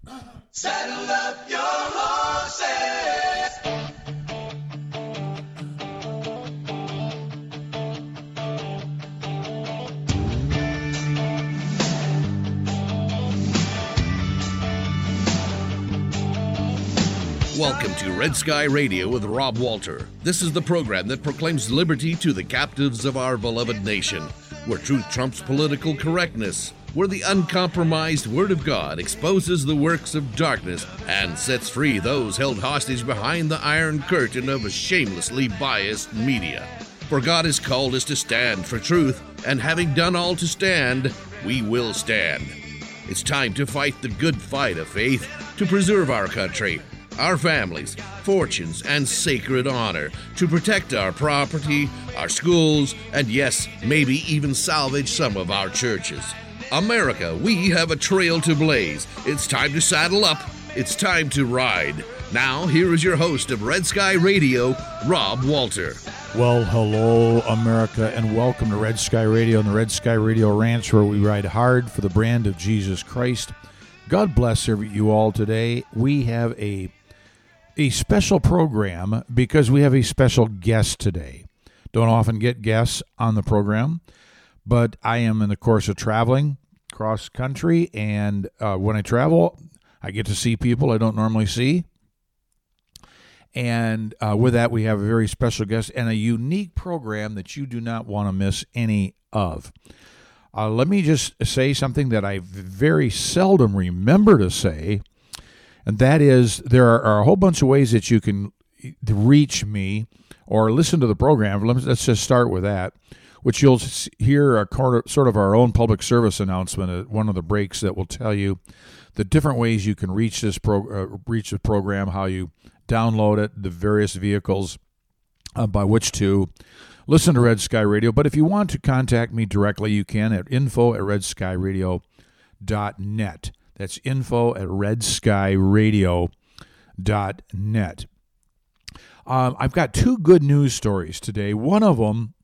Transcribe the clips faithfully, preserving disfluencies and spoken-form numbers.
Saddle up your horses. Welcome to Red Sky Radio with Rob Walter. This is the program that proclaims liberty to the captives of our beloved nation, where truth trumps political correctness, where the uncompromised Word of God exposes the works of darkness and sets free those held hostage behind the iron curtain of a shamelessly biased media. For God has called us to stand for truth, and having done all to stand, we will stand. It's time to fight the good fight of faith to preserve our country, our families, fortunes, and sacred honor, to protect our property, our schools, and yes, maybe even salvage some of our churches. America, we have a trail to blaze. It's time to saddle up. It's time to ride. Now, here is your host of Red Sky Radio, Rob Walter. Well, hello, America, and welcome to Red Sky Radio and the Red Sky Radio Ranch, where we ride hard for the brand of Jesus Christ. God bless you all today. We have a a special program because we have a special guest today. Don't often get guests on the program, but I am in the course of traveling cross country, and uh, when I travel, I get to see people I don't normally see. And uh, with that, we have a very special guest and a unique program that you do not want to miss any of. Uh, let me just say something that I very seldom remember to say, and that is there are, are a whole bunch of ways that you can reach me or listen to the program. Let's just start with that, which you'll hear a sort of our own public service announcement at one of the breaks that will tell you the different ways you can reach this pro, uh, reach the program, how you download it, the various vehicles uh, by which to listen to Red Sky Radio. But if you want to contact me directly, you can at info at red sky radio dot net. That's info at red sky radio dot net. Um, I've got two good news stories today. One of them,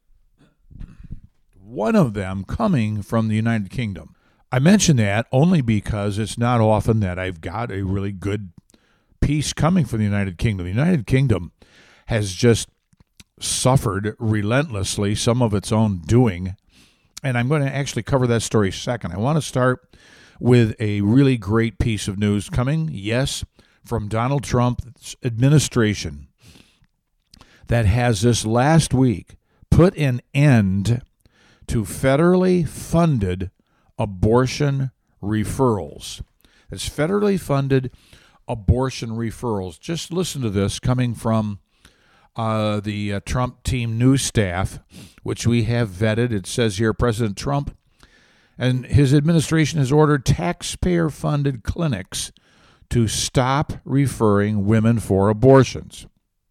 one of them coming from the United Kingdom. I mention that only because it's not often that I've got a really good piece coming from the United Kingdom. The United Kingdom has just suffered relentlessly some of its own doing, and I'm going to actually cover that story second. I want to start with a really great piece of news coming, yes, from Donald Trump's administration that has this last week put an end to federally funded abortion referrals. It's federally funded abortion referrals. Just listen to this coming from uh, the uh, Trump team news staff, which we have vetted. It says here, President Trump and his administration has ordered taxpayer-funded clinics to stop referring women for abortions.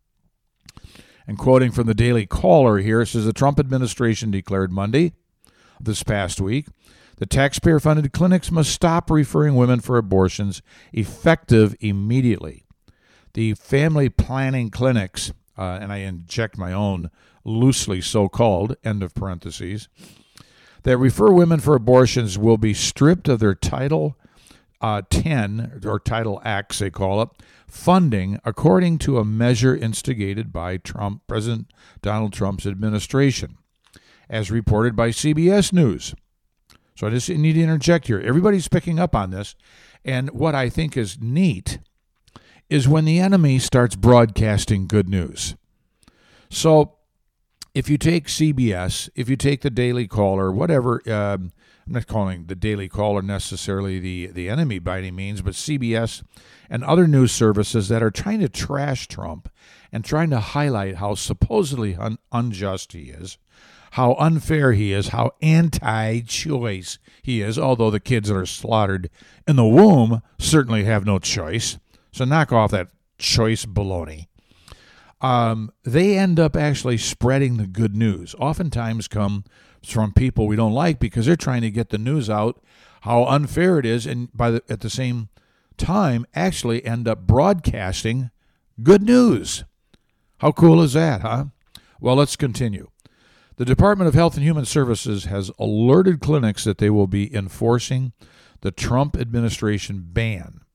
And quoting from the Daily Caller here, it says the Trump administration declared Monday this past week, the taxpayer-funded clinics must stop referring women for abortions effective immediately. The family planning clinics, uh, and I inject my own loosely so-called, end of parentheses, that refer women for abortions will be stripped of their Title uh, ten, or Title X, they call it, funding, according to a measure instigated by Trump, President Donald Trump's administration, as reported by C B S News. So I just need to interject here. Everybody's picking up on this, and what I think is neat is when the enemy starts broadcasting good news. So if you take C B S, if you take the Daily Caller, whatever, um, I'm not calling the Daily Caller necessarily the, the enemy by any means, but C B S and other news services that are trying to trash Trump and trying to highlight how supposedly un- unjust he is, how unfair he is, how anti-choice he is, although the kids that are slaughtered in the womb certainly have no choice. So knock off that choice baloney. Um, they end up actually spreading the good news. Oftentimes come from people we don't like because they're trying to get the news out how unfair it is, and by the, at the same time actually end up broadcasting good news. How cool is that, huh? Well, let's continue. The Department of Health and Human Services has alerted clinics that they will be enforcing the Trump administration ban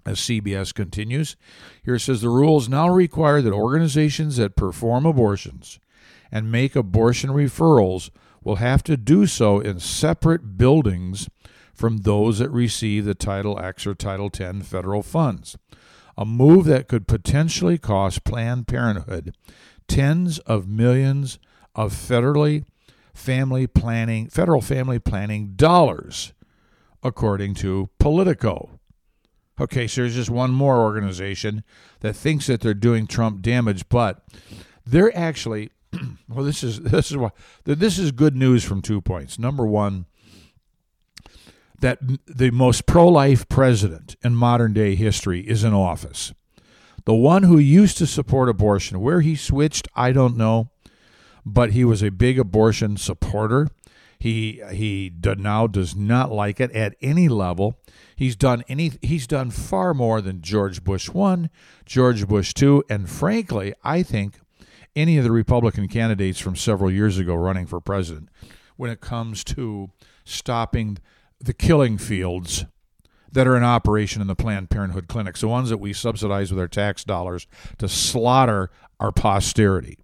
As C B S continues, here it says the rules now require that organizations that perform abortions and make abortion referrals will have to do so in separate buildings from those that receive the Title X or Title ten federal funds, a move that could potentially cost Planned Parenthood tens of millions of federally family planning, federal family planning dollars, according to Politico. Okay, so there's just one more organization that thinks that they're doing Trump damage, but they're actually, well, this is this is what this is good news from two points. Number one, that the most pro-life president in modern day history is in office. The one who used to support abortion, where he switched, I don't know, but he was a big abortion supporter. He he do, now does not like it at any level. He's done any. He's done far more than George Bush one, George Bush two, and frankly, I think any of the Republican candidates from several years ago running for president when it comes to stopping the killing fields that are in operation in the Planned Parenthood clinics, the ones that we subsidize with our tax dollars to slaughter our posterity.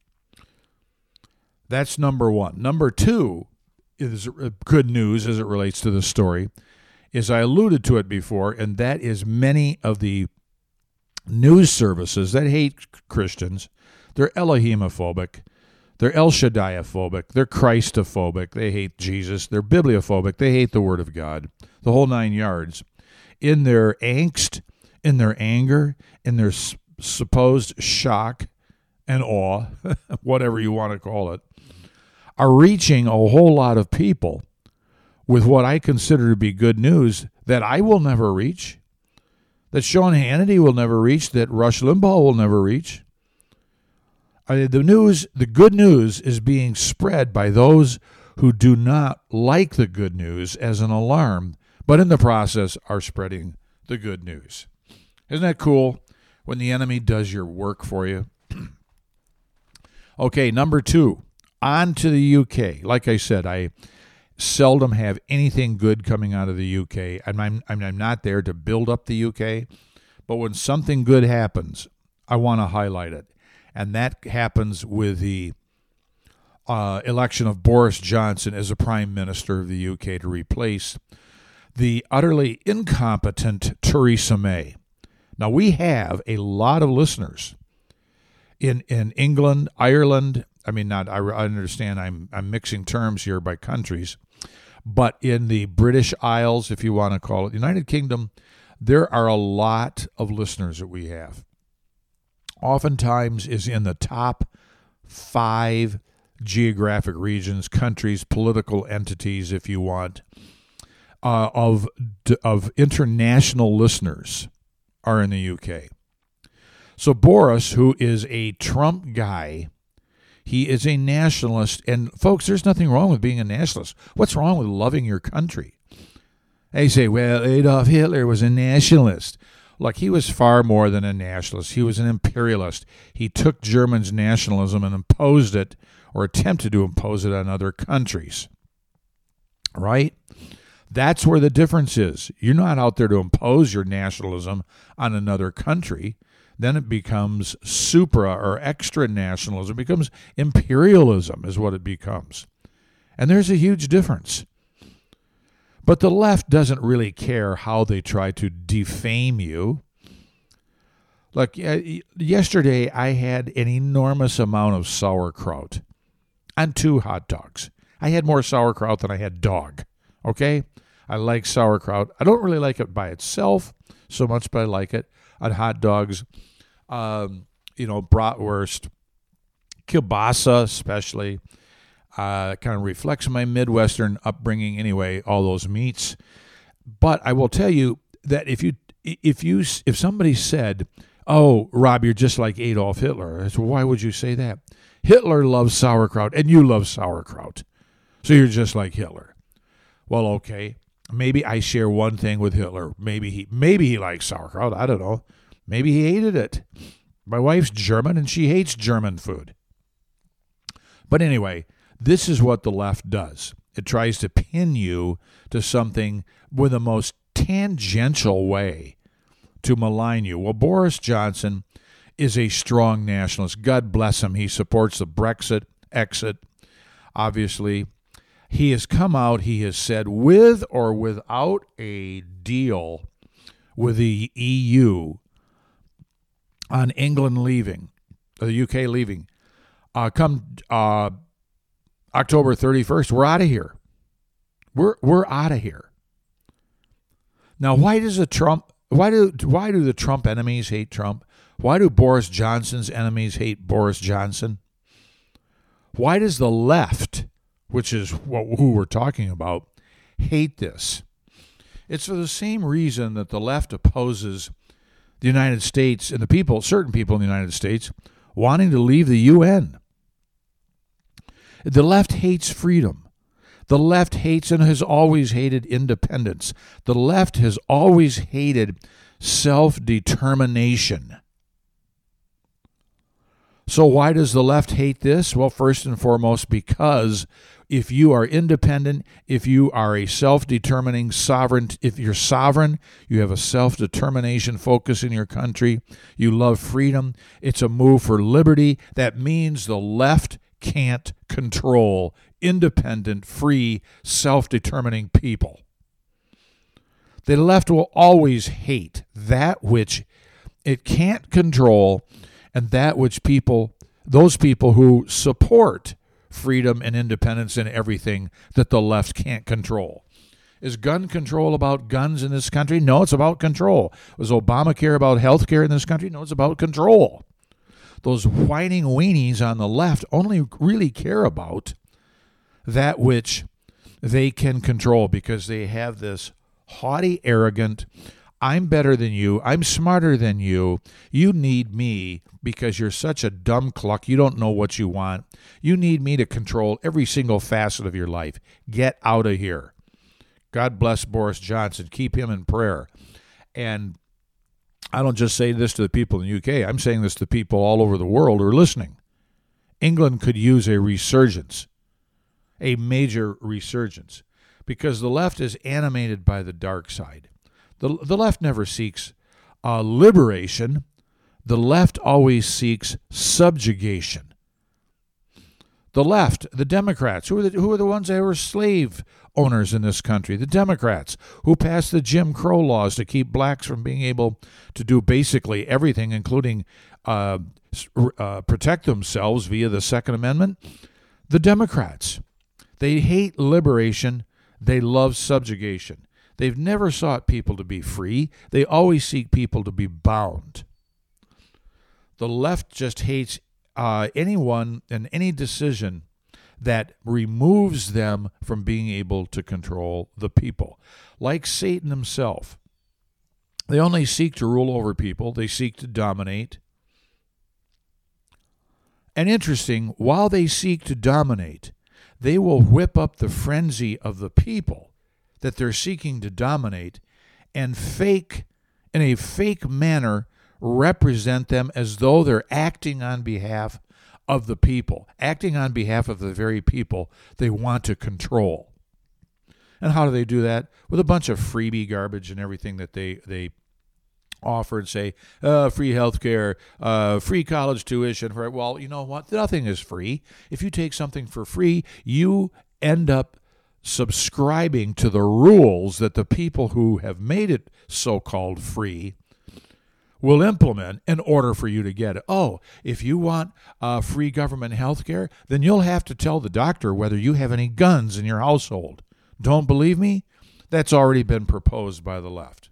That's number one. Number two is good news as it relates to the story, is I alluded to it before, and that is many of the news services that hate Christians, they're Elohimophobic, they're El Shaddai-ophobic, they're Christophobic, they hate Jesus, they're bibliophobic, they hate the Word of God, the whole nine yards. In their angst, in their anger, in their s- supposed shock and awe, whatever you want to call it, are reaching a whole lot of people with what I consider to be good news that I will never reach, that Sean Hannity will never reach, that Rush Limbaugh will never reach. I, the news, the good news is being spread by those who do not like the good news as an alarm, but in the process are spreading the good news. Isn't that cool when the enemy does your work for you? Okay, number two, on to the U K. Like I said, I seldom have anything good coming out of the U K. I'm, I'm, I'm not there to build up the U K, but when something good happens, I want to highlight it. And that happens with the uh, election of Boris Johnson as a prime minister of the U K to replace the utterly incompetent Theresa May. Now, we have a lot of listeners in in England, Ireland. I mean, not I, I understand I'm I'm mixing terms here by countries, but in the British Isles, if you want to call it, United Kingdom, there are a lot of listeners that we have. Oftentimes is in the top five geographic regions, countries, political entities, if you want, uh, of of international listeners are in the U K. So Boris, who is a Trump guy, he is a nationalist. And folks, there's nothing wrong with being a nationalist. What's wrong with loving your country? They say, well, Adolf Hitler was a nationalist. Look, he was far more than a nationalist. He was an imperialist. He took Germans' nationalism and imposed it, or attempted to impose it on other countries. Right? That's where the difference is. You're not out there to impose your nationalism on another country. Then it becomes supra or extra nationalism. It becomes imperialism is what it becomes. And there's a huge difference. But the left doesn't really care how they try to defame you. Look, yesterday I had an enormous amount of sauerkraut on two hot dogs. I had more sauerkraut than I had dog, okay? I like sauerkraut. I don't really like it by itself so much, but I like it on hot dogs, um, you know, bratwurst, kielbasa especially. Uh, kind of reflects my Midwestern upbringing anyway, all those meats. But I will tell you that if you if you if somebody said, "Oh, Rob, you're just like Adolf Hitler," I said, well, why would you say that? Hitler loves sauerkraut, and you love sauerkraut, so you're just like Hitler. Well, okay, maybe I share one thing with Hitler. Maybe he maybe he likes sauerkraut. I don't know. Maybe he hated it. My wife's German, and she hates German food. But anyway, this is what the left does. It tries to pin you to something with the most tangential way to malign you. Well, Boris Johnson is a strong nationalist. God bless him. He supports the Brexit exit, obviously. He has come out, he has said, with or without a deal with the E U on England leaving, the U K leaving, uh, come uh, October thirty-first, we're out of here. We're we're out of here. Now, why does the Trump? Why do why do the Trump enemies hate Trump? Why do Boris Johnson's enemies hate Boris Johnson? Why does the left, which is what, who we're talking about, hate this? It's for the same reason that the left opposes the United States and the people, certain people in the United States, wanting to leave the U N. The left hates freedom. The left hates and has always hated independence. The left has always hated self-determination. So why does the left hate this? Well, first and foremost, because if you are independent, if you are a self-determining sovereign, if you're sovereign, you have a self-determination focus in your country, you love freedom, it's a move for liberty. That means the left can't control independent, free, self-determining people. The left will always hate that which it can't control and that which people, those people who support freedom and independence in everything that the left can't control. Is gun control about guns in this country? No, it's about control. Was Obamacare about health care in this country? No, it's about control. Those whining weenies on the left only really care about that which they can control because they have this haughty, arrogant, I'm better than you, I'm smarter than you, you need me because you're such a dumb cluck, you don't know what you want, you need me to control every single facet of your life. Get out of here. God bless Boris Johnson. Keep him in prayer. And I don't just say this to the people in the U K, I'm saying this to people all over the world who are listening. England could use a resurgence. A major resurgence, because the left is animated by the dark side. The, the left never seeks uh, liberation. The left always seeks subjugation. The left, the Democrats, who are the, who are the ones that were slave owners in this country? The Democrats, who passed the Jim Crow laws to keep blacks from being able to do basically everything, including uh, uh, protect themselves via the Second Amendment. The Democrats. They hate liberation. They love subjugation. They've never sought people to be free. They always seek people to be bound. The left just hates uh, anyone and any decision that removes them from being able to control the people. Like Satan himself. They only seek to rule over people. They seek to dominate. And interesting, while they seek to dominate, they will whip up the frenzy of the people that they're seeking to dominate and fake, in a fake manner, represent them as though they're acting on behalf of the people, acting on behalf of the very people they want to control. And how do they do that? With a bunch of freebie garbage and everything that they, they offer and say, uh, free health care, uh, free college tuition. Well, you know what? Nothing is free. If you take something for free, you end up subscribing to the rules that the people who have made it so-called free will implement in order for you to get it. Oh, if you want uh, free government health care, then you'll have to tell the doctor whether you have any guns in your household. Don't believe me? That's already been proposed by the left.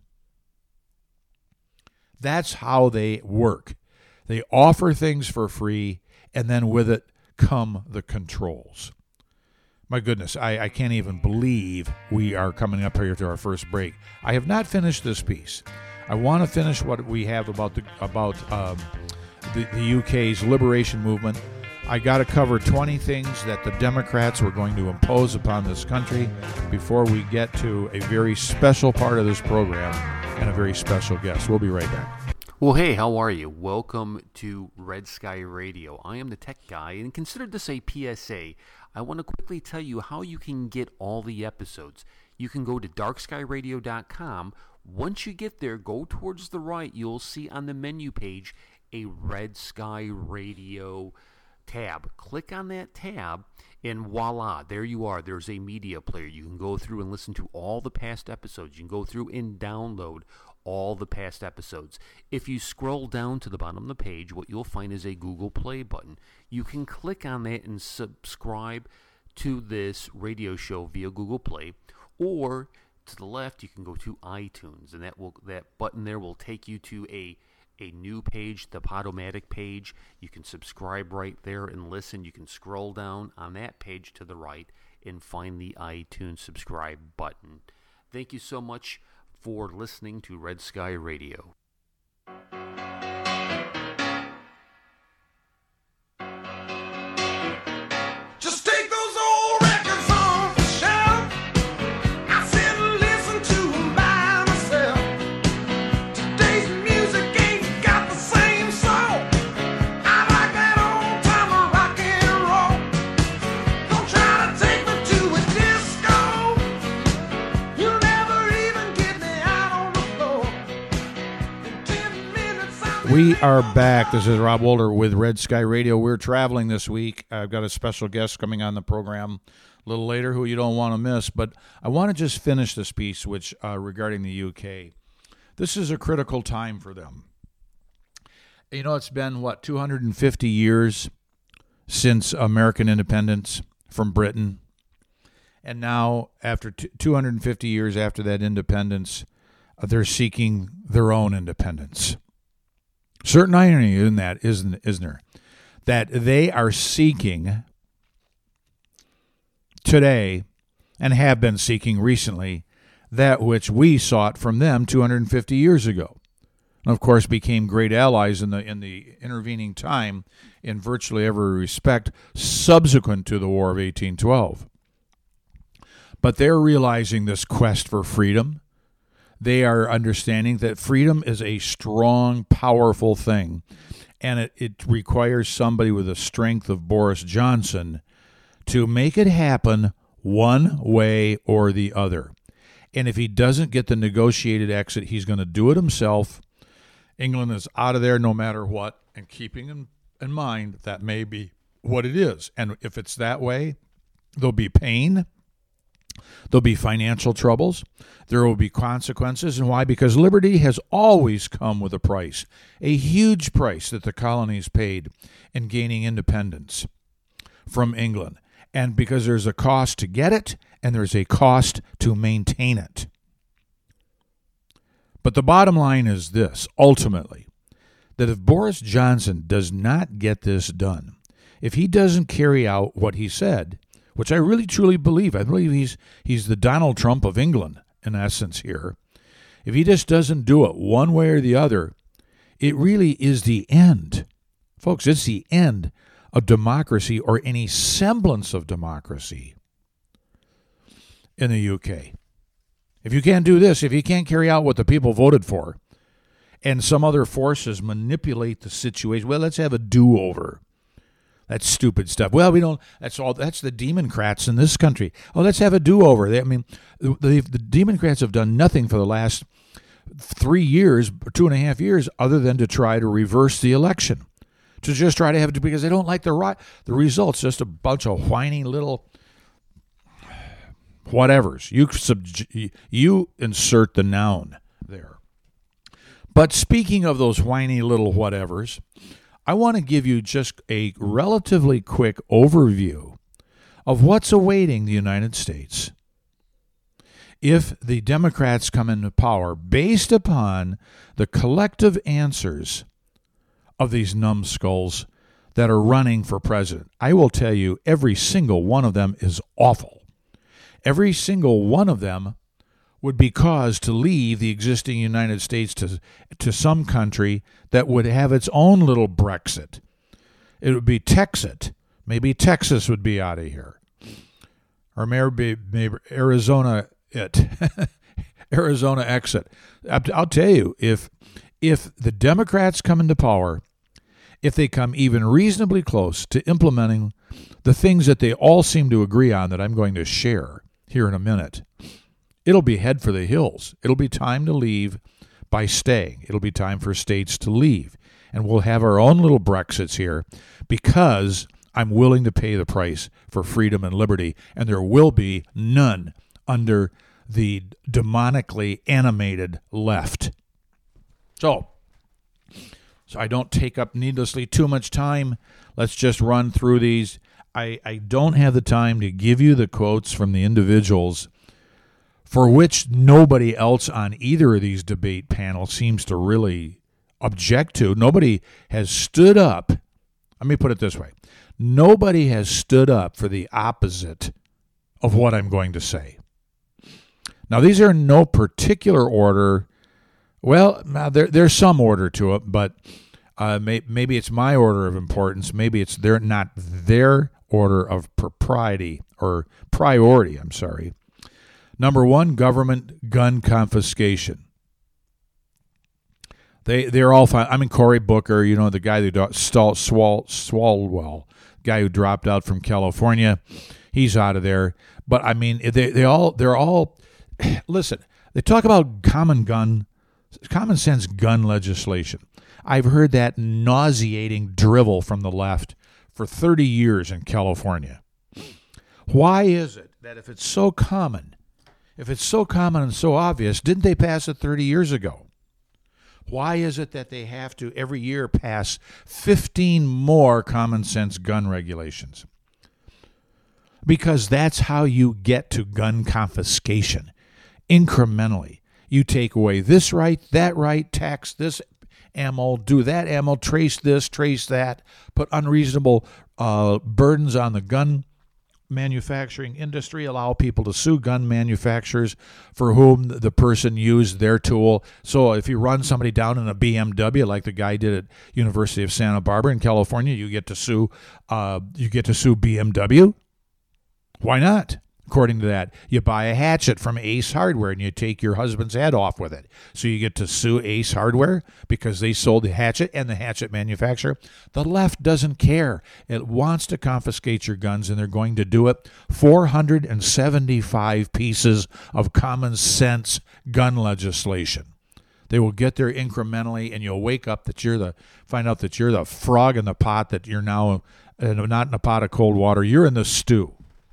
That's how they work. They offer things for free, and then with it come the controls. My goodness, I, I can't even believe we are coming up here to our first break. I have not finished this piece. I want to finish what we have about the about um, the, the U K's liberation movement. I got to cover twenty things that the Democrats were going to impose upon this country before we get to a very special part of this program and a very special guest. We'll be right back. Well, hey, how are you? Welcome to Red Sky Radio. I am the tech guy, and consider this a P S A. I want to quickly tell you how you can get all the episodes. You can go to dark sky radio dot com, Once you get there, go towards the right. You'll see on the menu page a Red Sky Radio tab. Click on that tab, and voila, there you are. There's a media player. You can go through and listen to all the past episodes. You can go through and download all the past episodes. If you scroll down to the bottom of the page, what you'll find is a Google Play button. You can click on that and subscribe to this radio show via Google Play, or to the left, you can go to iTunes, and that will that button there will take you to a a new page, the Podomatic page. You can subscribe right there and listen. You can scroll down on that page to the right and find the iTunes subscribe button. Thank you so much for listening to Red Sky Radio. Just take those old records off the shelf. I sit and listen to them by myself. Today's music ain't got the same soul. I like that old time rock and roll. Don't try to take me to a disco. You'll never even get me out on the floor. In ten minutes I'm We are back. This is Rob Walter with Red Sky Radio. We're traveling this week. I've got a special guest coming on the program a little later who you don't want to miss. But I want to just finish this piece, which uh, regarding the U K. This is a critical time for them. You know, it's been, what, two hundred fifty years since American independence from Britain. And now, after t- two hundred fifty years after that independence, uh, they're seeking their own independence. Certain irony in that, isn't, isn't there? That they are seeking today, and have been seeking recently, that which we sought from them two hundred fifty years ago. And of course, became great allies in the in the intervening time in virtually every respect subsequent to the War of eighteen twelve. But they're realizing this quest for freedom. They are understanding that freedom is a strong, powerful thing, and it, it requires somebody with the strength of Boris Johnson to make it happen one way or the other. And if he doesn't get the negotiated exit, he's going to do it himself. England is out of there no matter what, and keeping in, in mind that may be what it is. And if it's that way, there'll be pain. There'll be financial troubles. There will be consequences. And why? Because liberty has always come with a price, a huge price that the colonies paid in gaining independence from England. And because there's a cost to get it, and there's a cost to maintain it. But the bottom line is this, ultimately, that if Boris Johnson does not get this done, if he doesn't carry out what he said, which I really truly believe, I believe he's he's the Donald Trump of England, in essence here, if he just doesn't do it one way or the other, it really is the end. Folks, it's the end of democracy, or any semblance of democracy in the U K. If you can't do this, if you can't carry out what the people voted for, and some other forces manipulate the situation, well, let's have a do-over. That's stupid stuff. Well, we don't, that's all, that's the Democrats in this country. Oh, let's have a do-over. They, I mean, the, the, the Democrats have done nothing for the last three years, two and a half years, other than to try to reverse the election. To just try to have it, because they don't like the right, the results, just a bunch of whiny little whatevers. You, sub, you insert the noun there. But speaking of those whiny little whatevers, I want to give you just a relatively quick overview of what's awaiting the United States if the Democrats come into power based upon the collective answers of these numbskulls that are running for president. I will tell you, every single one of them is awful. Every single one of them would be caused to leave the existing United States to to some country that would have its own little Brexit. It would be Texit. Maybe Texas would be out of here. Or maybe, maybe Arizona it. Arizona exit. I'll tell you, if if the Democrats come into power, if they come even reasonably close to implementing the things that they all seem to agree on that I'm going to share here in a minute, it'll be head for the hills. It'll be time to leave by staying. It'll be time for states to leave. And we'll have our own little Brexits here because I'm willing to pay the price for freedom and liberty, and there will be none under the demonically animated left. So, so I don't take up needlessly too much time. Let's just run through these. I, I don't have the time to give you the quotes from the individuals for which nobody else on either of these debate panels seems to really object to. Nobody has stood up. Let me put it this way. Nobody has stood up for the opposite of what I'm going to say. Now, these are in no particular order. Well, there, there's some order to it, but uh, may, maybe it's my order of importance. Maybe it's their, not their order of propriety or priority, I'm sorry. Number one, government gun confiscation. They, they're all fine. I mean, Cory Booker, you know, the guy who Stall, Swal, Swalwell, guy who dropped out from California, he's out of there. But I mean, they, they all, they're all, listen, they talk about common gun, common sense gun legislation. I've heard that nauseating drivel from the left for thirty years in California. Why is it that if it's so common, if it's so common and so obvious, didn't they pass it thirty years ago? Why is it that they have to every year pass fifteen more common sense gun regulations? Because that's how you get to gun confiscation. Incrementally. You take away this right, that right, tax this ammo, do that ammo, trace this, trace that, put unreasonable uh, burdens on the gun manufacturing industry, allow people to sue gun manufacturers for whom the person used their tool. So if you run somebody down in a B M W like the guy did at University of Santa Barbara in California, you get to sue uh, you get to sue B M W. Why not? According to that, you buy a hatchet from Ace Hardware and you take your husband's head off with it. So you get to sue Ace Hardware because they sold the hatchet and the hatchet manufacturer. The left doesn't care. It wants to confiscate your guns, and they're going to do it. four hundred seventy-five pieces of common sense gun legislation. They will get there incrementally, and you'll wake up that you're the find out that you're the frog in the pot, that you're now uh, not in a pot of cold water. You're in the stew.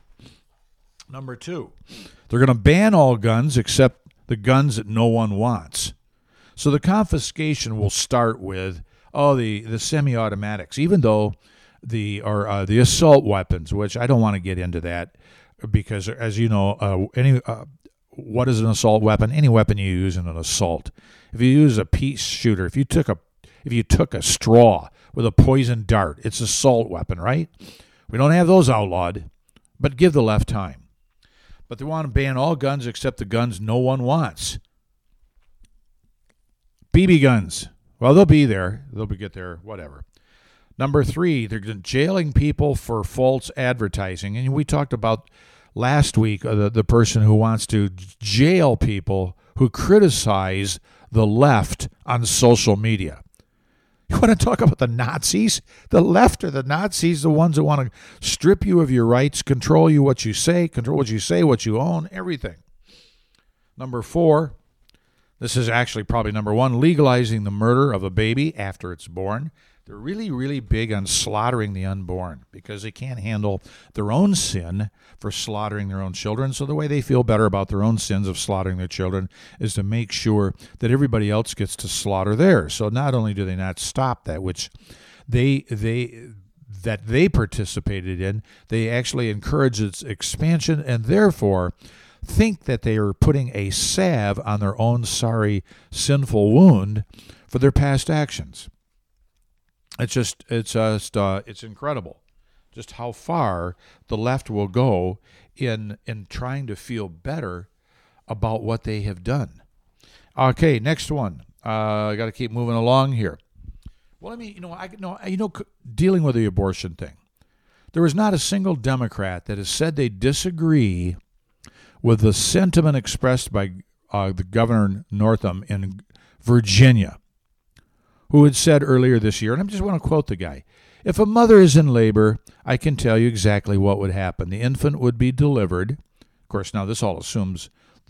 Number two, they're going to ban all guns except the guns that no one wants. So the confiscation will start with, oh, the, the semi-automatics, even though the or uh, the assault weapons, which I don't want to get into that because, as you know, uh, any uh, what is an assault weapon? Any weapon you use in an assault. If you use a pea shooter, if you took a if you took a straw with a poison dart, it's an assault weapon, right? We don't have those outlawed, but give the left time. But they want to ban all guns except the guns no one wants. B B guns. Well, they'll be there. They'll be get there, whatever. Number three, they're jailing people for false advertising. And we talked about last week uh, the, the person who wants to jail people who criticize the left on social media. You want to talk about the Nazis? The left are the Nazis, the ones that want to strip you of your rights, control you, what you say, control what you say, what you own, everything. Number four, this is actually probably number one, legalizing the murder of a baby after it's born. They're really, really big on slaughtering the unborn because they can't handle their own sin for slaughtering their own children. So the way they feel better about their own sins of slaughtering their children is to make sure that everybody else gets to slaughter theirs. So not only do they not stop that, which they they that they participated in, they actually encourage its expansion and therefore think that they are putting a salve on their own sorry, sinful wound for their past actions. It's just, it's just, uh, it's incredible, just how far the left will go in in trying to feel better about what they have done. Okay, next one. Uh, I got to keep moving along here. Well, I mean, you know, I know, you know, dealing with the abortion thing, there is not a single Democrat that has said they disagree with the sentiment expressed by uh, the Governor Northam in Virginia, who had said earlier this year, and I just want to quote the guy, if a mother is in labor, I can tell you exactly what would happen. The infant would be delivered. Of course, now this all assumes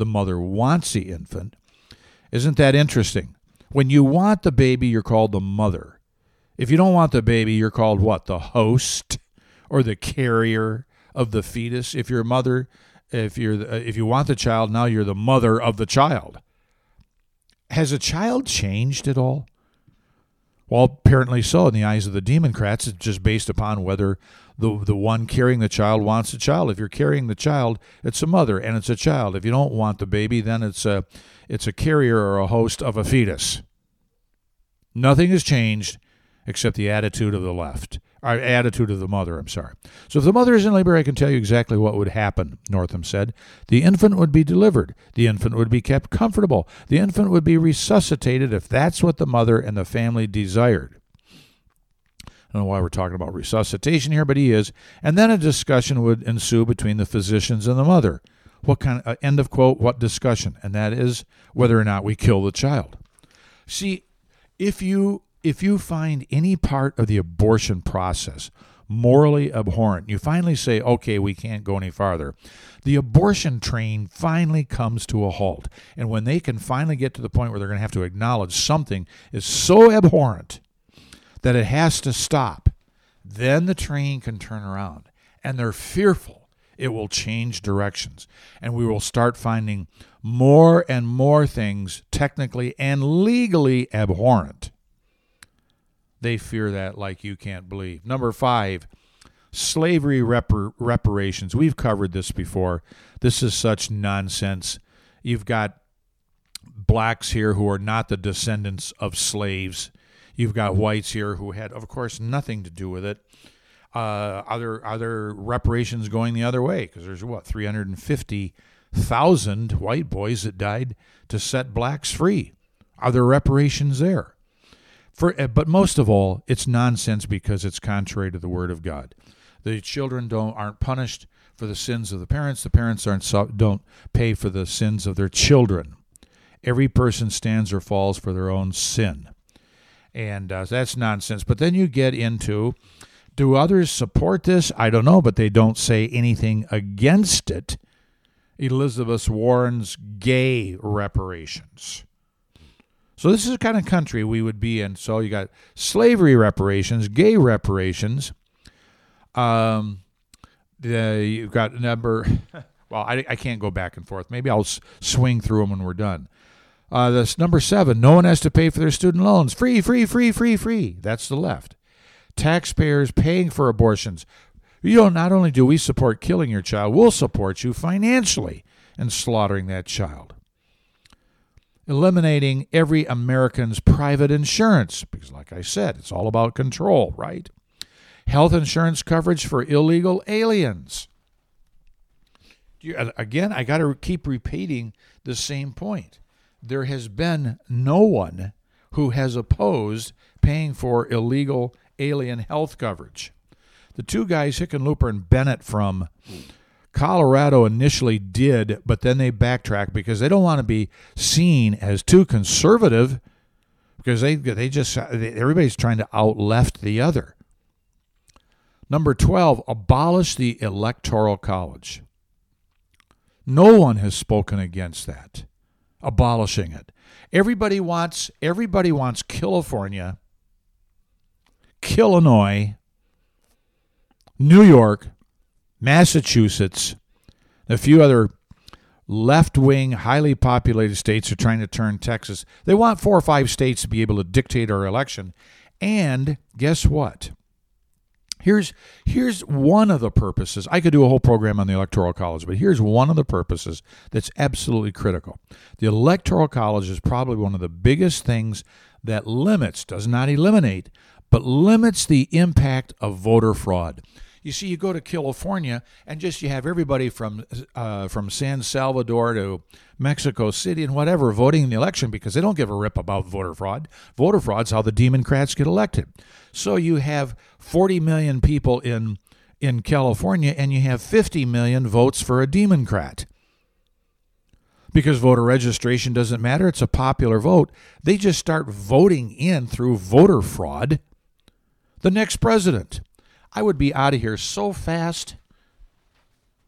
the mother wants the infant. Isn't that interesting? When you want the baby, you're called the mother. If you don't want the baby, you're called what? The host or the carrier of the fetus. If you're a mother, if you're the, if you want the child, now you're the mother of the child. Has a child changed at all? Well, apparently so. In the eyes of the Democrats, it's just based upon whether the the one carrying the child wants the child. If you're carrying the child, it's a mother and it's a child. If you don't want the baby, then it's a it's a carrier or a host of a fetus. Nothing has changed except the attitude of the left, or attitude of the mother, I'm sorry. So if the mother is in labor, I can tell you exactly what would happen, Northam said. The infant would be delivered. The infant would be kept comfortable. The infant would be resuscitated if that's what the mother and the family desired. I don't know why we're talking about resuscitation here, but he is. And then a discussion would ensue between the physicians and the mother. What kind of, uh, end of quote, what discussion? And that is whether or not we kill the child. See, if you if you find any part of the abortion process morally abhorrent, you finally say, okay, we can't go any farther. The abortion train finally comes to a halt. And when they can finally get to the point where they're going to have to acknowledge something is so abhorrent that it has to stop, then the train can turn around. And they're fearful it will change directions. And we will start finding more and more things technically and legally abhorrent. They fear that like you can't believe. Number five, slavery repar- reparations. We've covered this before. This is such nonsense. You've got blacks here who are not the descendants of slaves. You've got whites here who had, of course, nothing to do with it. Uh, other other reparations going the other way, because there's, what, three hundred fifty thousand white boys that died to set blacks free. Are there reparations there? For, but most of all, it's nonsense because it's contrary to the Word of God. The children don't aren't punished for the sins of the parents. The parents aren't don't pay for the sins of their children. Every person stands or falls for their own sin. And uh, that's nonsense. But then you get into, do others support this? I don't know, but they don't say anything against it. Elizabeth Warren's gay reparations. So this is the kind of country we would be in. So you got slavery reparations, gay reparations. Um, the, you've got number, well, I, I can't go back and forth. Maybe I'll s- swing through them when we're done. Uh, this number seven, no one has to pay for their student loans. Free, free, free, free, free. That's the left. Taxpayers paying for abortions. You know, not only do we support killing your child, we'll support you financially in slaughtering that child. Eliminating every American's private insurance, because like I said, it's all about control, right? Health insurance coverage for illegal aliens. You, again, I got to keep repeating the same point. There has been no one who has opposed paying for illegal alien health coverage. The two guys, Hickenlooper and Bennett from Colorado, initially did, but then they backtracked because they don't want to be seen as too conservative, because they they just everybody's trying to out-left the other. Number twelve, abolish the Electoral College. No one has spoken against that, abolishing it. Everybody wants everybody wants California, Illinois, New York, Massachusetts, a few other left-wing, highly populated states are trying to turn Texas. They want four or five states to be able to dictate our election. And guess what? Here's here's one of the purposes. I could do a whole program on the Electoral College, but here's one of the purposes that's absolutely critical. The Electoral College is probably one of the biggest things that limits, does not eliminate, but limits the impact of voter fraud. You see, you go to California and just you have everybody from uh, from San Salvador to Mexico City and whatever voting in the election because they don't give a rip about voter fraud. Voter fraud's how the Democrats get elected. So you have forty million people in in California and you have fifty million votes for a Democrat. Because voter registration doesn't matter, it's a popular vote. They just start voting in through voter fraud the next president. I would be out of here so fast.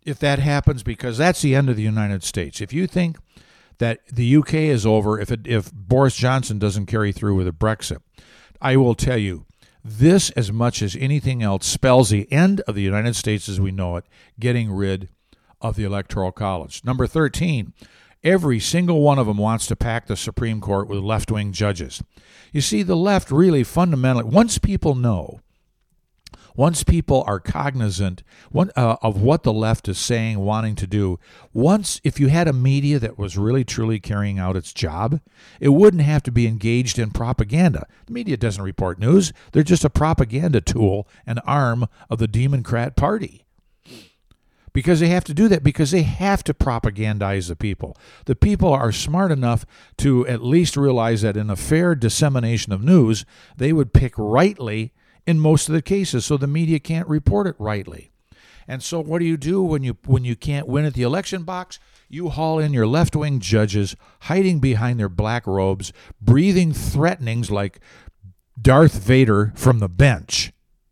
if that happens, because that's the end of the United States. If you think that the U K is over, if it, if Boris Johnson doesn't carry through with a Brexit, I will tell you, this, as much as anything else, spells the end of the United States as we know it, getting rid of the Electoral College. Number thirteen, every single one of them wants to pack the Supreme Court with left-wing judges. You see, the left really fundamentally, once people know, once people are cognizant one, uh, of what the left is saying, wanting to do, once, if you had a media that was really truly carrying out its job, it wouldn't have to be engaged in propaganda. The media doesn't report news. They're just a propaganda tool, an arm of the Democrat Party. Because they have to do that, because they have to propagandize the people. The people are smart enough to at least realize that in a fair dissemination of news, they would pick rightly in most of the cases, so the media can't report it rightly. And so what do you do when you when you can't win at the election box? You haul in your left-wing judges, hiding behind their black robes, breathing threatenings like Darth Vader from the bench.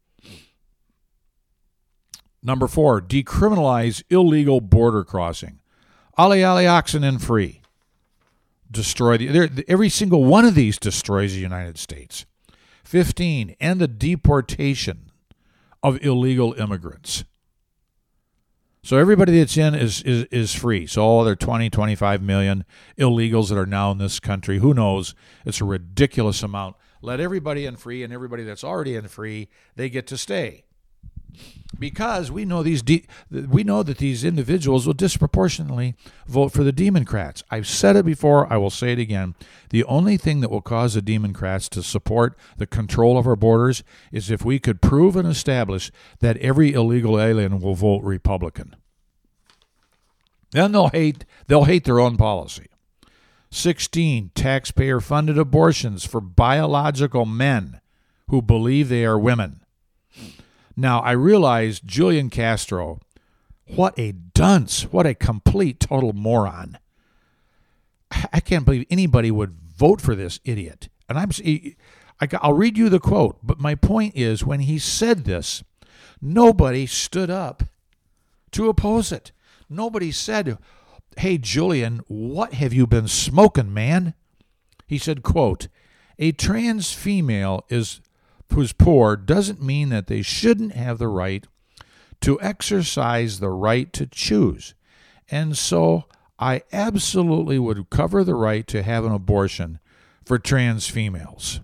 Number four, decriminalize illegal border crossing. Ali Ali oxen and free. Destroy the, every single one of these destroys the United States. fifteen, end the deportation of illegal immigrants. So everybody that's in is, is, is free. So all there twenty, twenty-five million illegals that are now in this country, who knows? It's a ridiculous amount. Let everybody in free, and everybody that's already in free, they get to stay. Because we know these de- we know that these individuals will disproportionately vote for the Democrats. I've said it before, I will say it again. The only thing that will cause the Democrats to support the control of our borders is if we could prove and establish that every illegal alien will vote Republican. Then they'll hate they'll hate their own policy. sixteen, taxpayer-funded abortions for biological men who believe they are women. Now, I realize Julian Castro, what a dunce, what a complete, total moron. I can't believe anybody would vote for this idiot. And I'm, I'll read you the quote, but my point is, when he said this, nobody stood up to oppose it. Nobody said, hey, Julian, what have you been smoking, man? He said, quote, a trans female is who's poor doesn't mean that they shouldn't have the right to exercise the right to choose. And so I absolutely would cover the right to have an abortion for trans females.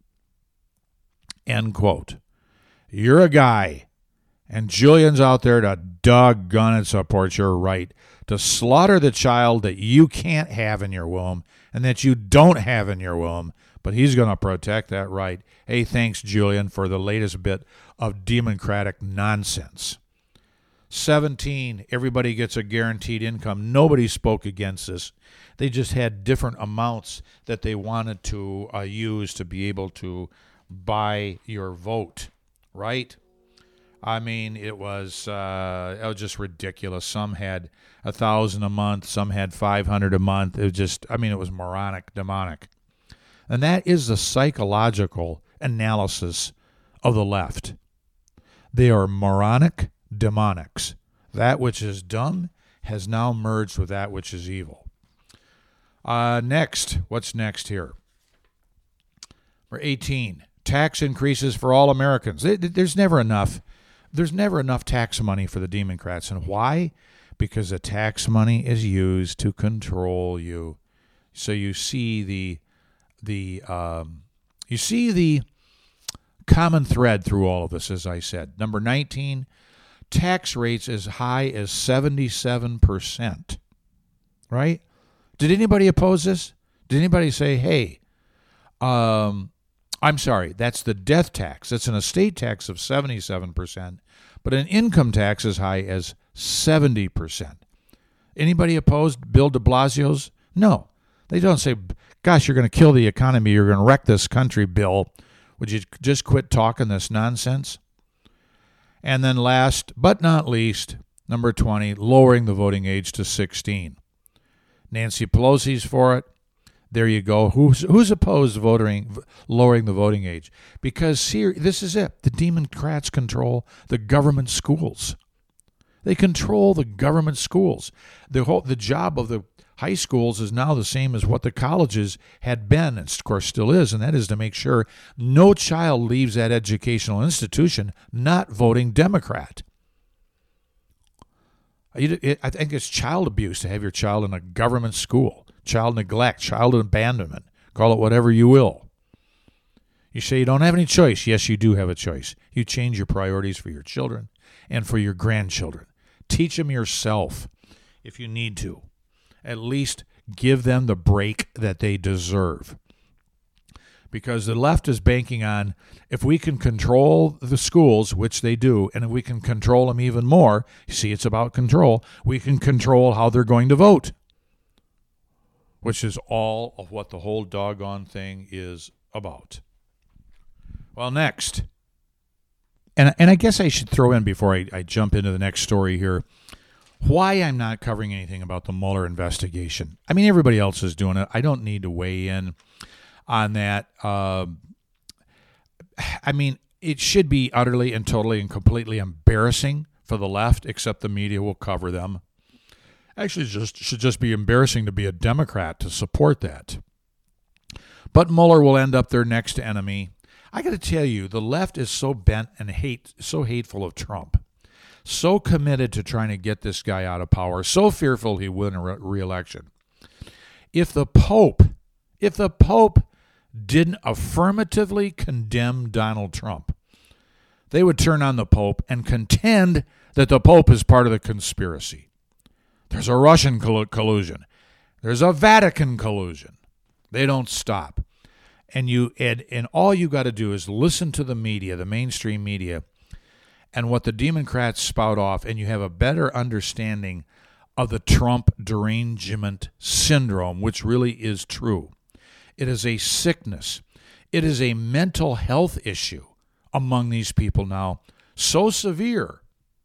End quote. You're a guy, and Julian's out there to doggone it support your right to slaughter the child that you can't have in your womb and that you don't have in your womb, but he's going to protect that right. Hey, thanks, Julian, for the latest bit of democratic nonsense. seventeen, everybody gets a guaranteed income. Nobody spoke against this. They just had different amounts that they wanted to uh, use to be able to buy your vote, right? I mean, it was, uh, it was just ridiculous. Some had a thousand a month. Some had five hundred a month. It was just, I mean, it was moronic, demonic. And that is the psychological analysis of the left. They are moronic demonics. That which is dumb has now merged with that which is evil. Uh, next, what's next here? Number eighteen, tax increases for all Americans. There's never enough. There's never enough tax money for the Democrats. And why? Because the tax money is used to control you. So you see the the um, you see the common thread through all of this, as I said. Number nineteen, tax rates as high as seventy-seven percent. Right? Did anybody oppose this? Did anybody say, hey, um, I'm sorry, that's the death tax. That's an estate tax of seventy-seven percent, but an income tax as high as seventy percent. Anybody opposed Bill de Blasio's? No. They don't say, gosh, you're going to kill the economy. You're going to wreck this country, Bill. Would you just quit talking this nonsense? And then last but not least, number twenty, lowering the voting age to sixteen. Nancy Pelosi's for it. There you go. Who's who's opposed to voting, lowering the voting age? Because here, this is it. The Democrats control the government schools. They control the government schools. The whole the job of the high schools is now the same as what the colleges had been, and of course still is, and that is to make sure no child leaves that educational institution not voting Democrat. I think it's child abuse to have your child in a government school, child neglect, child abandonment, call it whatever you will. You say you don't have any choice. Yes, you do have a choice. You change your priorities for your children and for your grandchildren. Teach them yourself if you need to. At least give them the break that they deserve. Because the left is banking on, if we can control the schools, which they do, and if we can control them even more, you see, it's about control, we can control how they're going to vote, which is all of what the whole doggone thing is about. Well, next, and, and I guess I should throw in before I, I jump into the next story here, why I'm not covering anything about the Mueller investigation. I mean, everybody else is doing it. I don't need to weigh in on that. Uh, I mean, it should be utterly and totally and completely embarrassing for the left, except the media will cover them. Actually, it just should just be embarrassing to be a Democrat to support that. But Mueller will end up their next enemy. I got to tell you, the left is so bent and hate, so hateful of Trump, so committed to trying to get this guy out of power, so fearful he win a re- re-election. If the Pope, if the Pope didn't affirmatively condemn Donald Trump, they would turn on the Pope and contend that the Pope is part of the conspiracy. There's a Russian coll- collusion. There's a Vatican collusion. They don't stop. And you and, and all you got to do is listen to the media, the mainstream media, and what the Democrats spout off, and you have a better understanding of the Trump derangement syndrome, which really is true. It is a sickness. It is a mental health issue among these people now, so severe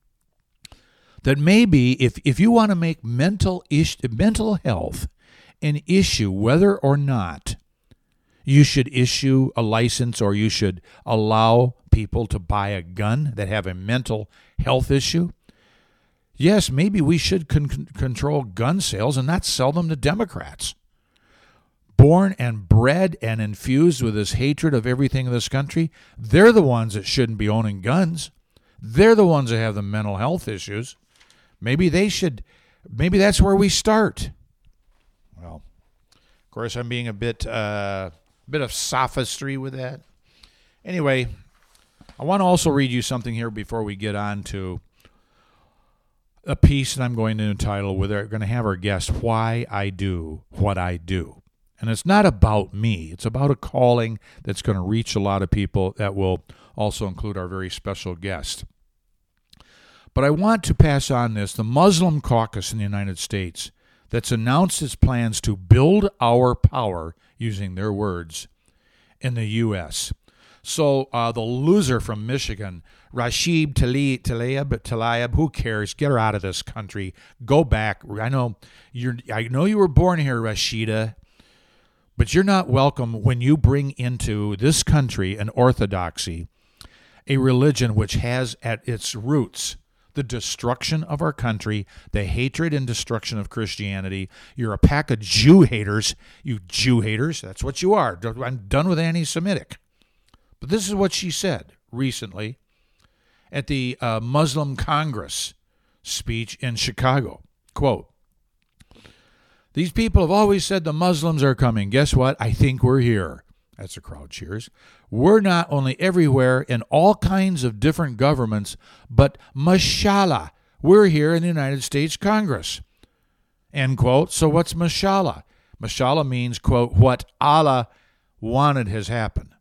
that maybe if, if you want to make mental ish, mental health an issue, whether or not you should issue a license or you should allow people to buy a gun that have a mental health issue, yes, maybe we should con- control gun sales and not sell them to Democrats. Born and bred and infused with this hatred of everything in this country, they're the ones that shouldn't be owning guns. They're the ones that have the mental health issues. Maybe they should, maybe that's where we start. Well, of course, I'm being a bit, uh, bit of sophistry with that. Anyway, I want to also read you something here before we get on to a piece that I'm going to entitle, where they're going to have our guest, Why I Do What I Do. And it's not about me. It's about a calling that's going to reach a lot of people that will also include our very special guest. But I want to pass on this. The Muslim caucus in the United States that's announced its plans to build our power, using their words, in the U S So uh, the loser from Michigan, Rashid Tlaib, Tlaib, Tlaib, who cares? Get her out of this country. Go back. I know you're. I know you were born here, Rashida, but you're not welcome when you bring into this country an orthodoxy, a religion which has at its roots the destruction of our country, the hatred and destruction of Christianity. You're a pack of Jew haters. You Jew haters. That's what you are. I'm done with anti-Semitic. But this is what she said recently at the uh, Muslim Congress speech in Chicago. Quote, "These people have always said the Muslims are coming. Guess what? I think we're here." That's a crowd cheers. "We're not only everywhere in all kinds of different governments, but mashallah, we're here in the United States Congress." End quote. So what's mashallah? Mashallah means, quote, what Allah wanted has happened.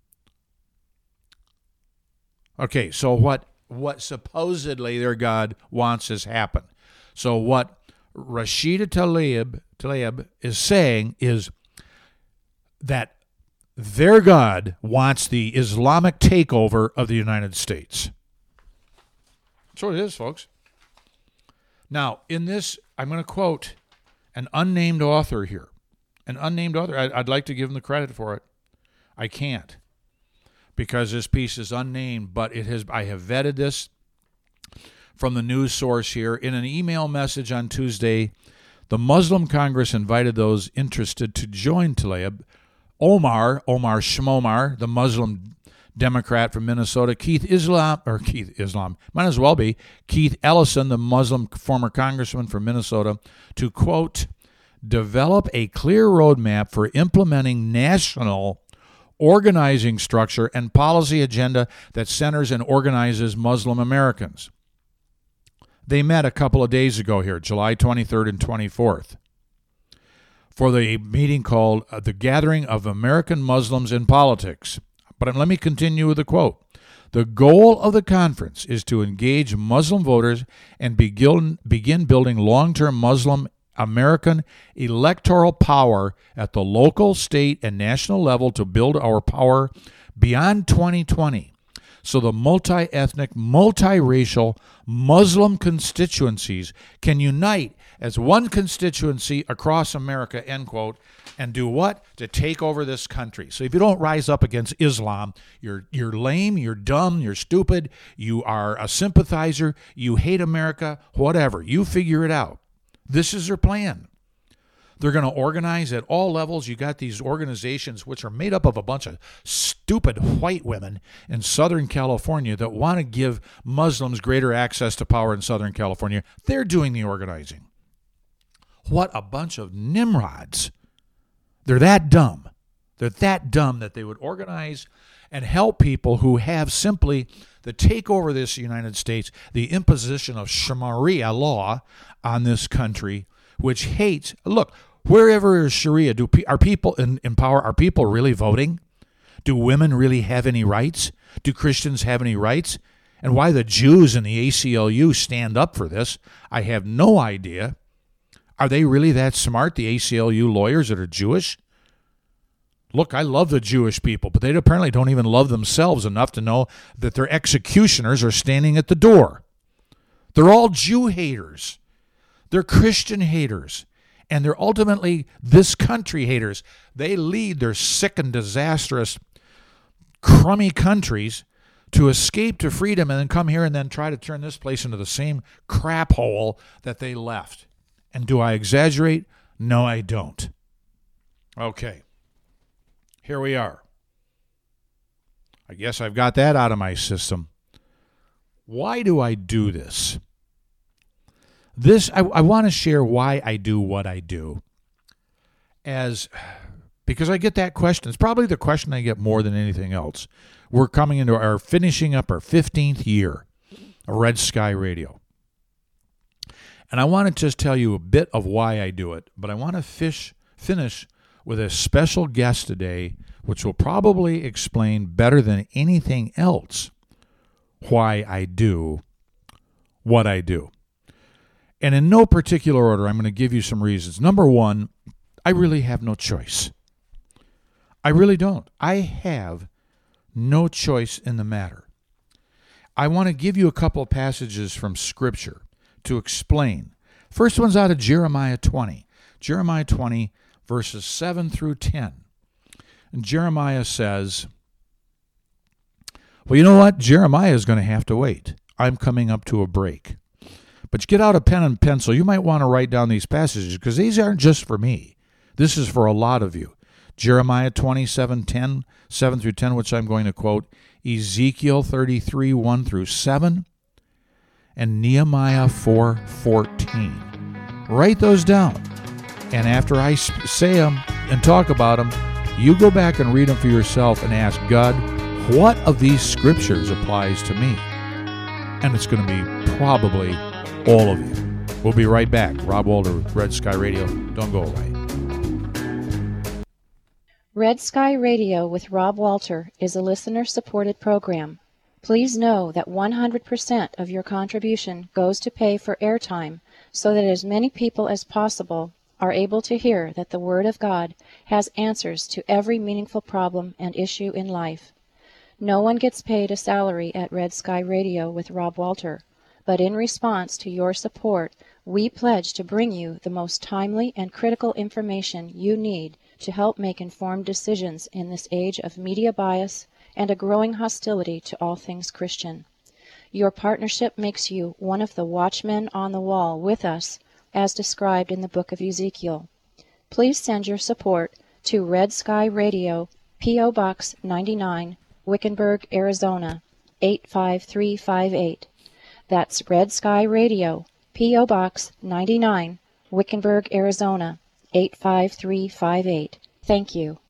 Okay, so what what supposedly their God wants has happened. So what Rashida Tlaib, Tlaib is saying is that their God wants the Islamic takeover of the United States. That's what it is, folks. Now, in this, I'm going to quote an unnamed author here. An unnamed author. I'd like to give him the credit for it. I can't, because this piece is unnamed, but it has. I have vetted this from the news source here. In an email message on Tuesday, the Muslim Congress invited those interested to join Tlaib. Omar, Omar Shmomar, the Muslim Democrat from Minnesota, Keith Islam, or Keith Islam, might as well be, Keith Ellison, the Muslim former congressman from Minnesota, to, quote, develop a clear roadmap for implementing national organizing structure and policy agenda that centers and organizes Muslim Americans. They met a couple of days ago here, July twenty-third and twenty-fourth, for the meeting called uh, The Gathering of American Muslims in Politics. But let me continue with the quote. The goal of the conference is to engage Muslim voters and begin, begin building long-term Muslim American electoral power at the local, state, and national level to build our power beyond twenty twenty. So the multi-ethnic, multiracial Muslim constituencies can unite as one constituency across America, end quote, and do what? To take over this country. So if you don't rise up against Islam, you're you're lame, you're dumb, you're stupid, you are a sympathizer, you hate America, whatever. You figure it out. This is their plan. They're going to organize at all levels. You got these organizations which are made up of a bunch of stupid white women in Southern California that want to give Muslims greater access to power in Southern California. They're doing the organizing. What a bunch of nimrods. They're that dumb. They're that dumb that they would organize and help people who have simply the takeover of this United States, the imposition of Sharia law on this country, which hates, look, wherever is Sharia, do are people in, in power, are people really voting? Do women really have any rights? Do Christians have any rights? And why the Jews and the A C L U stand up for this, I have no idea. Are they really that smart, the A C L U lawyers that are Jewish? Look, I love the Jewish people, but they apparently don't even love themselves enough to know that their executioners are standing at the door. They're all Jew haters. They're Christian haters. And they're ultimately this country haters. They lead their sick and disastrous, crummy countries to escape to freedom and then come here and then try to turn this place into the same crap hole that they left. And do I exaggerate? No, I don't. Okay. Here we are. I guess I've got that out of my system. Why do I do this? This, I, I want to share why I do what I do. As, because I get that question. It's probably the question I get more than anything else. We're coming into our, finishing up our fifteenth year of Red Sky Radio. And I want to just tell you a bit of why I do it, but I want to fish, finish with a special guest today, which will probably explain better than anything else why I do what I do. And in no particular order, I'm going to give you some reasons. Number one, I really have no choice. I really don't. I have no choice in the matter. I want to give you a couple of passages from Scripture to explain. First one's out of Jeremiah twenty. Jeremiah twenty, verses seven through ten. And Jeremiah says, well, you know what? Jeremiah is going to have to wait. I'm coming up to a break. But you get out a pen and pencil. You might want to write down these passages because these aren't just for me. This is for a lot of you. Jeremiah twenty-seven ten, seven through ten, which I'm going to quote, Ezekiel thirty-three, one through seven, and Nehemiah four fourteen. Write those down. And after I say them and talk about them, you go back and read them for yourself and ask God, what of these scriptures applies to me? And it's going to be probably all of you. We'll be right back. Rob Walter with Red Sky Radio. Don't go away. Red Sky Radio with Rob Walter is a listener-supported program. Please know that one hundred percent of your contribution goes to pay for airtime so that as many people as possible are able to hear that the Word of God has answers to every meaningful problem and issue in life. No one gets paid a salary at Red Sky Radio with Rob Walter, but in response to your support, we pledge to bring you the most timely and critical information you need to help make informed decisions in this age of media bias and a growing hostility to all things Christian. Your partnership makes you one of the watchmen on the wall with us, as described in the book of Ezekiel. Please send your support to Red Sky Radio, P O. Box ninety-nine, Wickenburg, Arizona, eight five three five eight. That's Red Sky Radio, P O. Box ninety-nine, Wickenburg, Arizona, eight five three five eight. Thank you.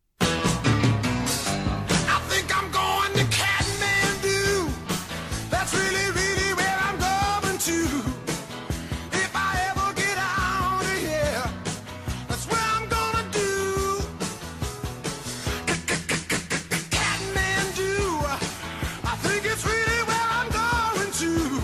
I think I'm going to Kathmandu. That's really, really where I'm going to. If I ever get out of here, that's where I'm gonna do. Kathmandu. I think it's really where I'm going to.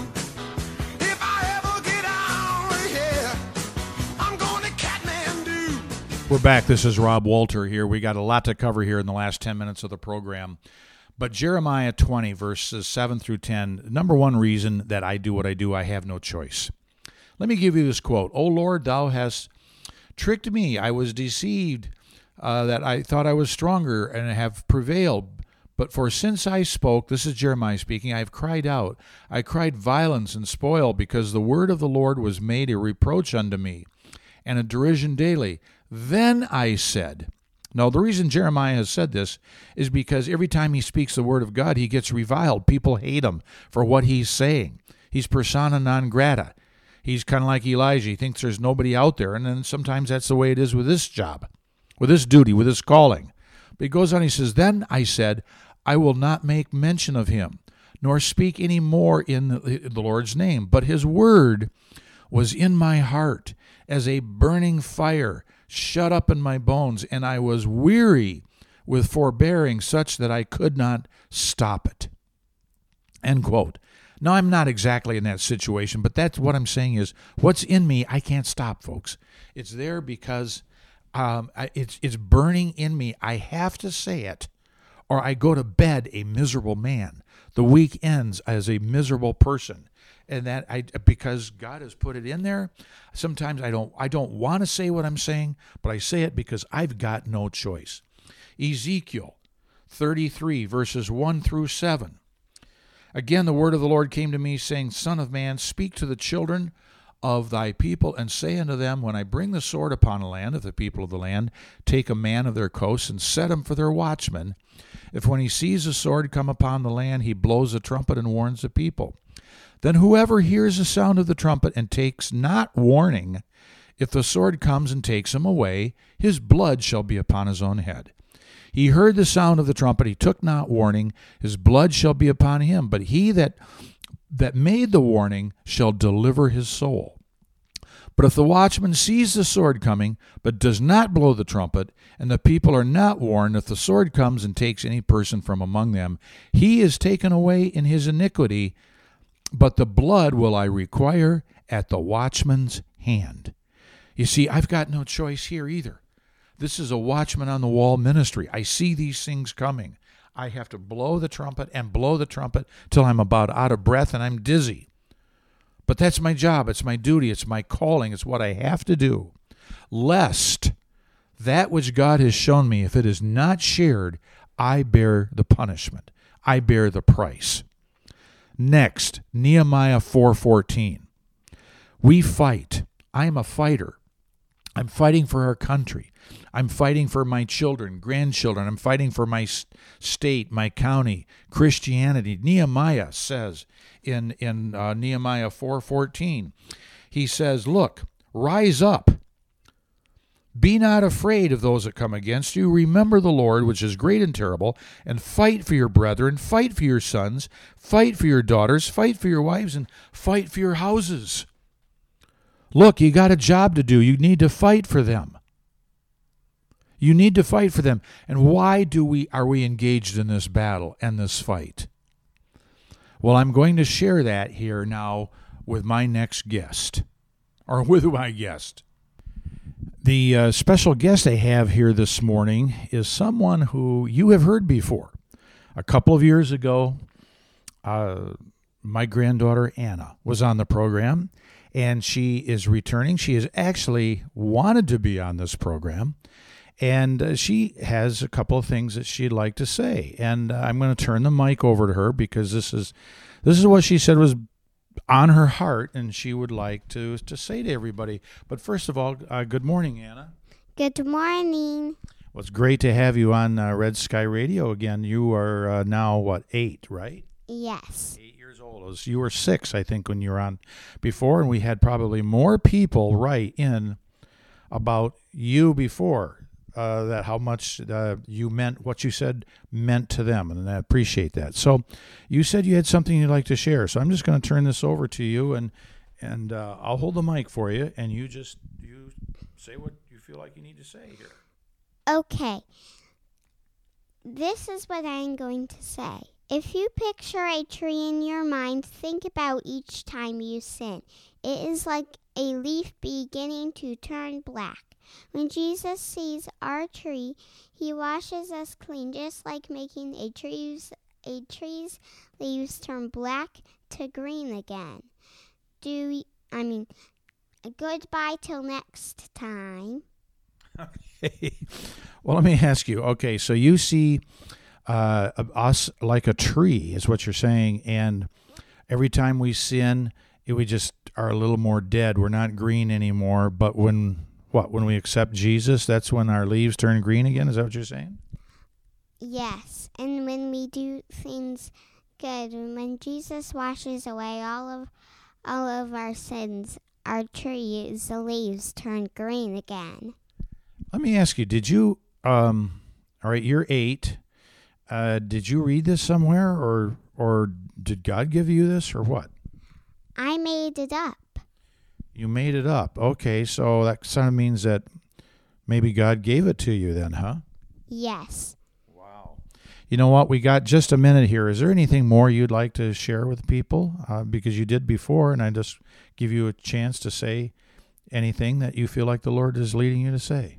If I ever get out of here, I'm going to Kathmandu. We're back. This is Rob Walter here. We got a lot to cover here in the last ten minutes of the program. But Jeremiah twenty, verses seven through ten, number one reason that I do what I do, I have no choice. Let me give you this quote. O Lord, thou hast tricked me. I was deceived, uh, that I thought I was stronger and have prevailed. But for since I spoke, this is Jeremiah speaking, I have cried out. I cried violence and spoil, because the word of the Lord was made a reproach unto me, and a derision daily. Then I said, now the reason Jeremiah has said this is because every time he speaks the word of God, he gets reviled. People hate him for what he's saying. He's persona non grata. He's kind of like Elijah. He thinks there's nobody out there, and then sometimes that's the way it is with this job, with this duty, with this calling. But he goes on, he says, then I said, I will not make mention of him, nor speak any more in the, the Lord's name. But his word was in my heart as a burning fire, shut up in my bones, and I was weary with forbearing, such that I could not stop it. End quote. Now, I'm not exactly in that situation, but that's what I'm saying is what's in me, I can't stop, folks. It's there because um, I, it's it's burning in me. I have to say it, or I go to bed a miserable man. The week ends as a miserable person. And that I because God has put it in there. Sometimes I don't I don't want to say what I'm saying, but I say it because I've got no choice. Ezekiel thirty-three, verses one through seven. Again, the word of the Lord came to me, saying, Son of man, speak to the children of thy people, and say unto them, when I bring the sword upon the land of the people of the land, take a man of their coasts, and set him for their watchman. If when he sees the sword come upon the land, he blows a trumpet and warns the people. Then whoever hears the sound of the trumpet and takes not warning, if the sword comes and takes him away, his blood shall be upon his own head. He heard the sound of the trumpet, he took not warning, his blood shall be upon him. But he that that made the warning shall deliver his soul. But if the watchman sees the sword coming, but does not blow the trumpet, and the people are not warned, if the sword comes and takes any person from among them, he is taken away in his iniquity, but the blood will I require at the watchman's hand. You see, I've got no choice here either. This is a watchman on the wall ministry. I see these things coming. I have to blow the trumpet and blow the trumpet till I'm about out of breath and I'm dizzy. But that's my job. It's my duty. It's my calling. It's what I have to do. Lest that which God has shown me, if it is not shared, I bear the punishment. I bear the price. Next, Nehemiah four fourteen. We fight. I am a fighter. I'm fighting for our country. I'm fighting for my children, grandchildren. I'm fighting for my state, my county, Christianity. Nehemiah says in, in uh, Nehemiah four fourteen, he says, look, rise up. Be not afraid of those that come against you. Remember the Lord, which is great and terrible, and fight for your brethren, fight for your sons, fight for your daughters, fight for your wives, and fight for your houses. Look, you got a job to do. You need to fight for them. You need to fight for them. And why do we are we engaged in this battle and this fight? Well, I'm going to share that here now with my next guest, or with my guest. The uh, special guest I have here this morning is someone who you have heard before. A couple of years ago, uh, my granddaughter Anna was on the program, and she is returning. She has actually wanted to be on this program, and uh, she has a couple of things that she'd like to say. And uh, I'm going to turn the mic over to her because this is this is what she said was on her heart, and she would like to to say to everybody. But first of all, uh, good morning, Anna. Good morning. Well, it's great to have you on uh, Red Sky Radio again. You are uh, now, what, eight, right? Yes. Eight years old. It was- You were six, I think, when you were on before, and we had probably more people write in about you before, uh, that how much uh, you meant, what you said meant to them, and I appreciate that. So you said you had something you'd like to share, so I'm just going to turn this over to you, and and uh, I'll hold the mic for you, and you just you say what you feel like you need to say here. Okay. This is what I'm going to say. If you picture a tree in your mind, think about each time you sin. It is like a leaf beginning to turn black. When Jesus sees our tree, he washes us clean, just like making a tree's a tree's leaves turn black to green again. Do we, I mean, goodbye till next time. Okay. Well, let me ask you. Okay, so you see uh, us like a tree, is what you're saying, and every time we sin, it, we just are a little more dead. We're not green anymore. But when what? When we accept Jesus, that's when our leaves turn green again. Is that what you're saying? Yes, and when we do things good, when Jesus washes away all of all of our sins, our trees, the leaves turn green again. Let me ask you. Did you? Um, all right, you're eight. Uh, did you read this somewhere, or or did God give you this, or what? I made it up. You made it up. Okay, so that kind of means that maybe God gave it to you then, huh? Yes. Wow. You know what? We got just a minute here. Is there anything more you'd like to share with people? Uh, because you did before, and I just give you a chance to say anything that you feel like the Lord is leading you to say.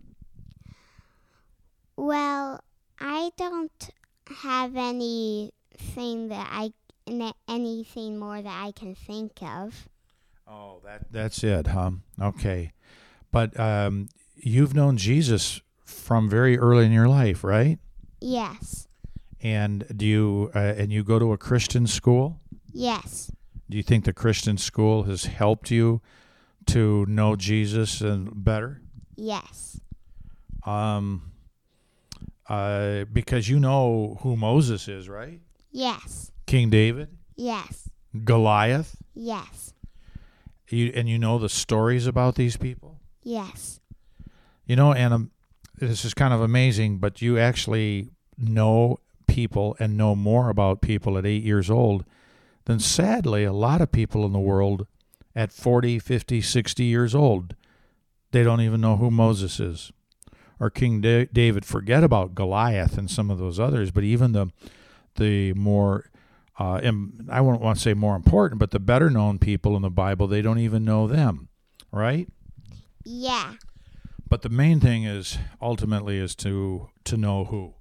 Well, I don't have anything that I anything more that I can think of. Oh, that that's it, huh? Okay. But um, you've known Jesus from very early in your life, right? Yes. And do you uh, and you go to a Christian school? Yes. Do you think the Christian school has helped you to know Jesus and better? Yes. Um, uh, because you know who Moses is, right? Yes. King David, Yes. Goliath. Yes. You and you know the stories about these people. Yes. You know, and um, this is kind of amazing, but you actually know people and know more about people at eight years old than, sadly, a lot of people in the world at forty, fifty, sixty years old. They don't even know who Moses is or King da- David. Forget about Goliath and some of those others, but even the the more, uh, im- I won't want to say more important, but the better known people in the Bible, they don't even know them, right? Yeah. But the main thing is ultimately is to to know who.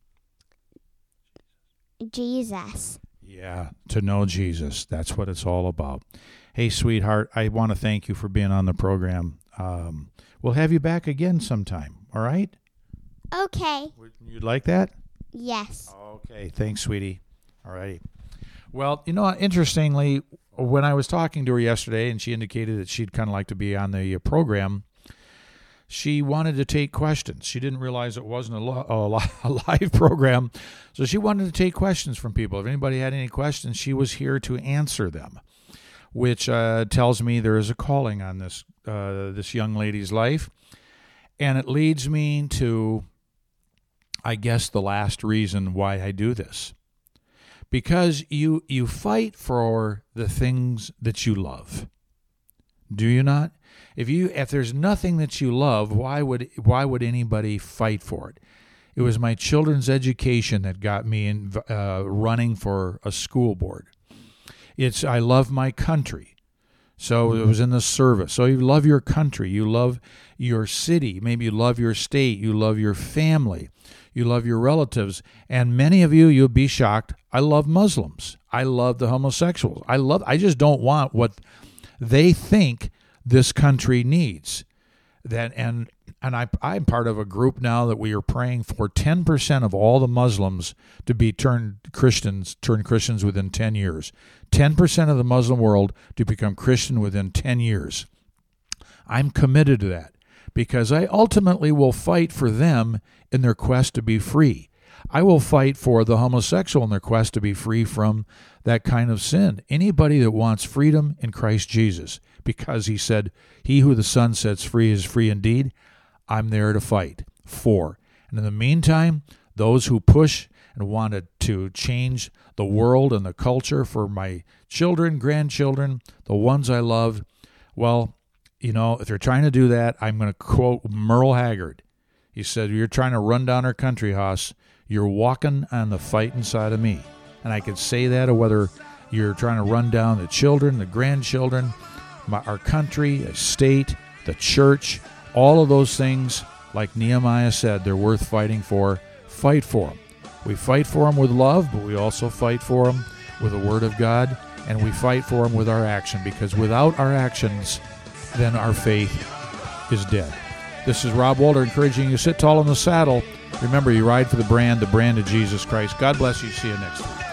Jesus. Yeah, to know Jesus. That's what it's all about. Hey, sweetheart, I want to thank you for being on the program. Um, we'll have you back again sometime, all right? Okay. You'd like that? Yes. Okay, thanks, sweetie. All righty. Well, you know, interestingly, when I was talking to her yesterday and she indicated that she'd kind of like to be on the uh, program, she wanted to take questions. She didn't realize it wasn't a, lo- a, li- a live program, so she wanted to take questions from people. If anybody had any questions, she was here to answer them, which uh, tells me there is a calling on this uh, this young lady's life. And it leads me to, I guess, the last reason why I do this. Because you you fight for the things that you love. Do you not? If you if there's nothing that you love, why would why would anybody fight for it? It was my children's education that got me in uh, running for a school board. It's I love my country. So it was in the service. So you love your country. You love your city. Maybe you love your state. You love your family. You love your relatives. And many of you, you'll be shocked, I love Muslims. I love the homosexuals. I love. I just don't want what they think this country needs. That and And I, I'm part of a group now that we are praying for ten percent of all the Muslims to be turned Christians, turn Christians within ten years. ten percent of the Muslim world to become Christian within ten years. I'm committed to that because I ultimately will fight for them in their quest to be free. I will fight for the homosexual in their quest to be free from that kind of sin. Anybody that wants freedom in Christ Jesus, because he said, he who the Son sets free is free indeed, I'm there to fight for. And in the meantime, those who push and wanted to change the world and the culture for my children, grandchildren, the ones I love, well, you know, if they're trying to do that, I'm going to quote Merle Haggard. He said, you're trying to run down our country, Hoss. You're walking on the fight inside of me. And I could say that, or whether you're trying to run down the children, the grandchildren, my, our country, a state, the church, all of those things, like Nehemiah said, they're worth fighting for. Fight for them. We fight for them with love, but we also fight for them with the Word of God, and we fight for them with our action, because without our actions, then our faith is dead. This is Rob Walter encouraging you to sit tall in the saddle. Remember, you ride for the brand, the brand of Jesus Christ. God bless you. See you next week.